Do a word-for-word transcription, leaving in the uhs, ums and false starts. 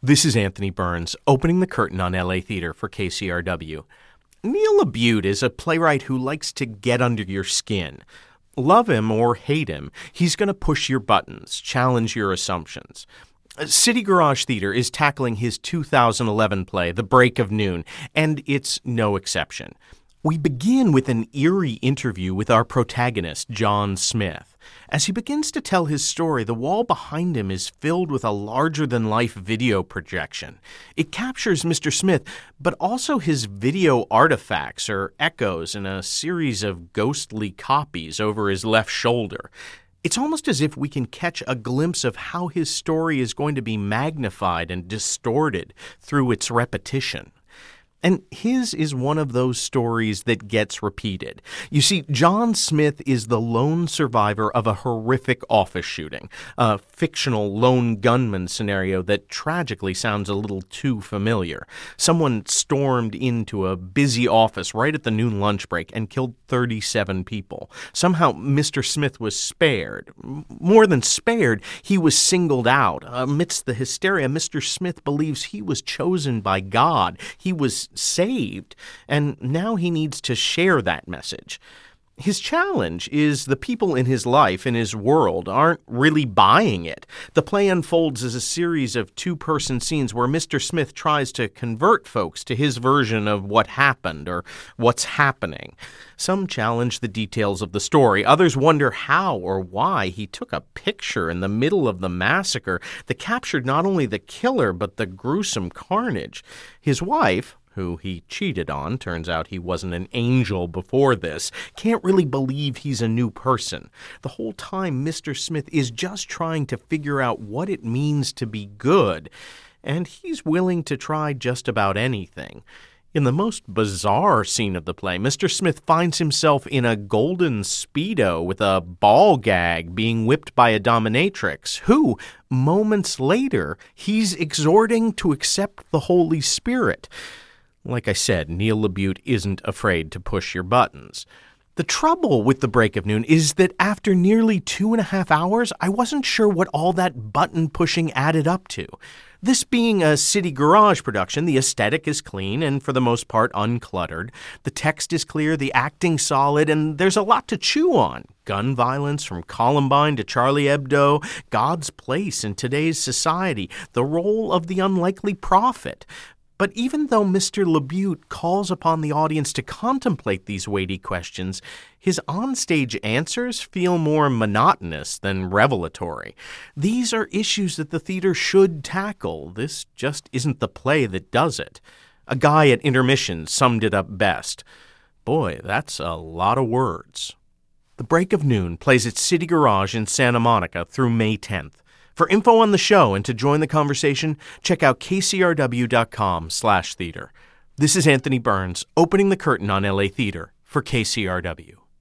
This is Anthony Burns, opening the curtain on L A Theater for K C R W. Neil LaBute is a playwright who likes to get under your skin. Love him or hate him, he's going to push your buttons, challenge your assumptions. City Garage Theater is tackling his two thousand eleven play, The Break of Noon, and it's no exception. We begin with an eerie interview with our protagonist, John Smith. As he begins to tell his story, the wall behind him is filled with a larger-than-life video projection. It captures Mister Smith, but also his video artifacts or echoes in a series of ghostly copies over his left shoulder. It's almost as if we can catch a glimpse of how his story is going to be magnified and distorted through its repetition. And his is one of those stories that gets repeated. You see, John Smith is the lone survivor of a horrific office shooting, a fictional lone gunman scenario that tragically sounds a little too familiar. Someone stormed into a busy office right at the noon lunch break and killed thirty-seven people. Somehow, Mister Smith was spared. More than spared, he was singled out. Amidst the hysteria, Mister Smith believes he was chosen by God. He was saved, and now he needs to share that message. His challenge is the people in his life, in his world, aren't really buying it. The play unfolds as a series of two-person scenes where Mister Smith tries to convert folks to his version of what happened or what's happening. Some challenge the details of the story. Others wonder how or why he took a picture in the middle of the massacre that captured not only the killer but the gruesome carnage. His wife, who he cheated on, turns out he wasn't an angel before this, can't really believe he's a new person. The whole time, Mister Smith is just trying to figure out what it means to be good, and he's willing to try just about anything. In the most bizarre scene of the play, Mister Smith finds himself in a golden Speedo with a ball gag being whipped by a dominatrix who, moments later, he's exhorting to accept the Holy Spirit. Like I said, Neil LaBute isn't afraid to push your buttons. The trouble with The Break of Noon is that after nearly two and a half hours, I wasn't sure what all that button-pushing added up to. This being a City Garage production, the aesthetic is clean and for the most part uncluttered. The text is clear, the acting solid, and there's a lot to chew on. Gun violence from Columbine to Charlie Hebdo, God's place in today's society, the role of the unlikely prophet. But even though Mister LaBute calls upon the audience to contemplate these weighty questions, his onstage answers feel more monotonous than revelatory. These are issues that the theater should tackle. This just isn't the play that does it. A guy at intermission summed it up best. Boy, that's a lot of words. The Break of Noon plays at City Garage in Santa Monica through May tenth. For info on the show and to join the conversation, check out kcrw.com slash theater. This is Anthony Burns, opening the curtain on L A Theater for K C R W.